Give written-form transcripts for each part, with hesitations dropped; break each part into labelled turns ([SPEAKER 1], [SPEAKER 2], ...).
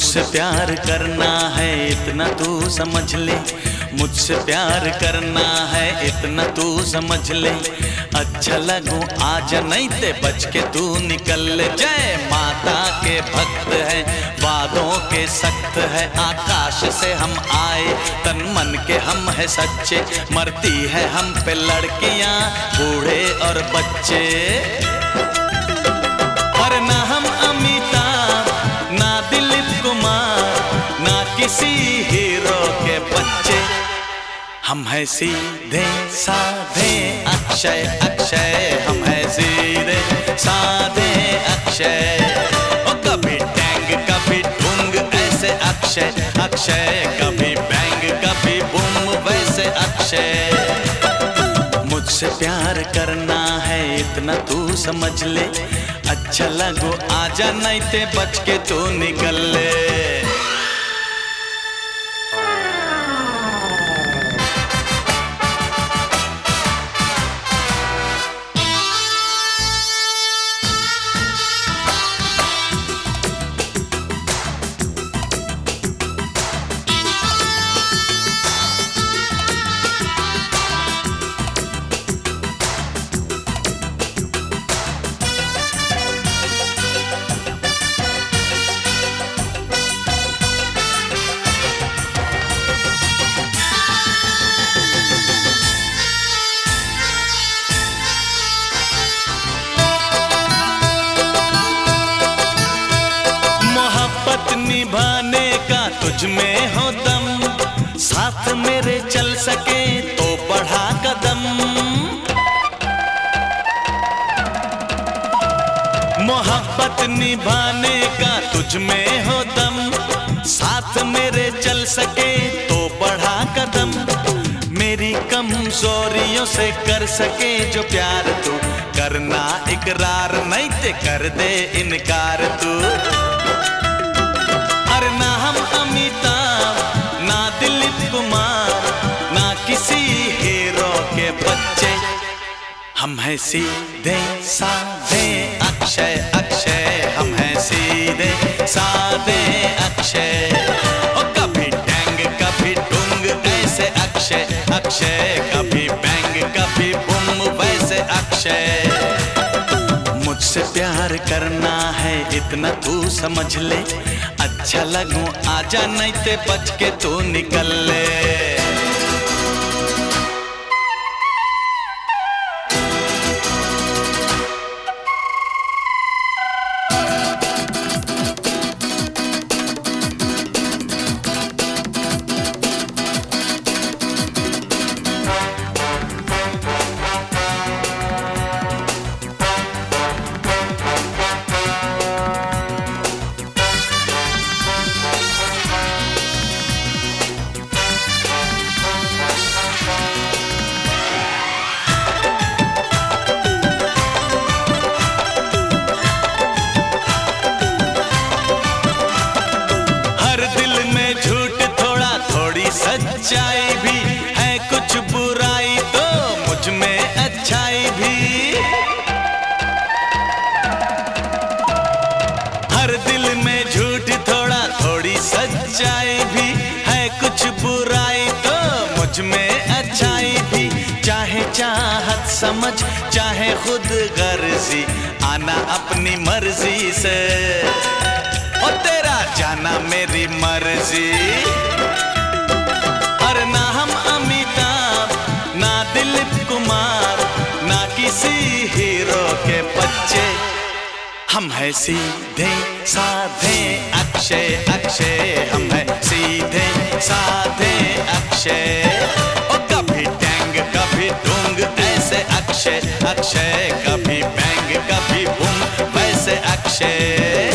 [SPEAKER 1] मुझसे प्यार करना है इतना तू समझ ले, मुझसे प्यार करना है इतना तू समझ ले। अच्छा लगूं आजा नहीं ते बच के तू निकल ले। जय माता के भक्त है, वादों के सख्त है, आकाश से हम आए तन मन के हम है सच्चे। मरती है हम पे लड़कियां बूढ़े और बच्चे, पर ना हम अमिताभ ना दिलीप कुमार ना किसी हीरो के बच्चे। हम है सीधे साधे अक्षय अक्षय, हम है सीधे साधे अक्षय। ओ कभी टैंग कभी ढूंग ऐसे अक्षय अक्षय, कभी बैंग कभी बूम वैसे अक्षय। मुझसे प्यार करना है इतना तू समझ ले। अच्छा लगो आजा नहीं ते बच के तू निकल ले। निभाने का तुझ में हो दम, साथ मेरे चल सके तो बढ़ा कदम। मोहब्बत निभाने का तुझ में हो दम, साथ मेरे चल सके तो बढ़ा कदम। मेरी कमजोरियों से कर सके जो प्यार तू, करना इकरार नहीं ते कर दे इनकार तू। अरे ना हम अमिताभ ना दिलीप कुमार ना किसी हीरो के बच्चे। हम है सीधे साधे अक्षय अक्षय, हम है सीधे साधे अक्षय। ओ कभी टैंग कभी डूंग ऐसे अक्षय अक्षय, कभी बैंग कभी बूम वैसे अक्षय। मुझसे प्यार करना है इतना तू समझ ले। अच्छा लगूं आजा नहीं ते बच के तू निकल ले। सच्चाई भी है कुछ बुराई तो मुझ में अच्छाई भी। हर दिल में झूठ थोड़ा थोड़ी सच्चाई भी है कुछ बुराई तो मुझ में अच्छाई भी। चाहे चाहत समझ चाहे खुद गर्जी, आना अपनी मर्जी से और तेरा जाना मेरी मर्जी। और ना हम अमिताभ ना दिलीप कुमार ना किसी हीरो के बच्चे। हम है सीधे साधे अक्षय अक्षय, हम है सीधे साधे अक्षय। ओ कभी टैंग कभी डूंग ऐसे अक्षय अक्षय, कभी बैंग कभी बूम वैसे अक्षय।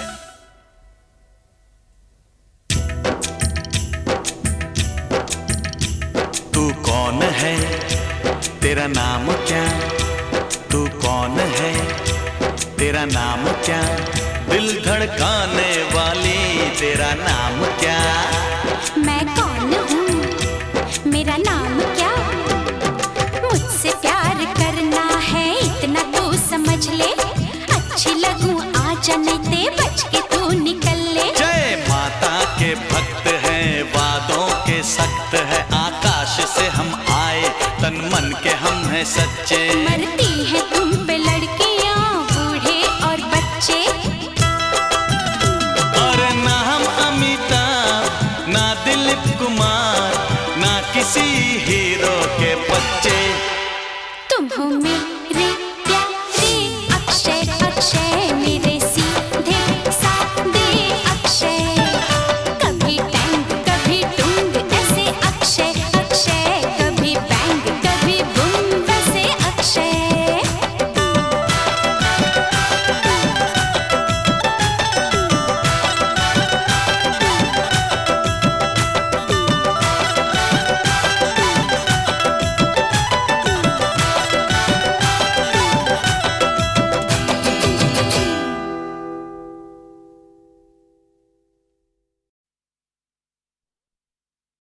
[SPEAKER 1] कौन है तेरा नाम क्या, तू कौन है तेरा नाम क्या, दिल धड़काने वाली तेरा नाम क्या।
[SPEAKER 2] मैं कौन हूँ मेरा नाम क्या, मुझसे प्यार करना है इतना तू समझ ले। अच्छी लगूं आजा नहीं ते बच के तू निकल ले।
[SPEAKER 1] जय माता सच्चे।
[SPEAKER 2] मरती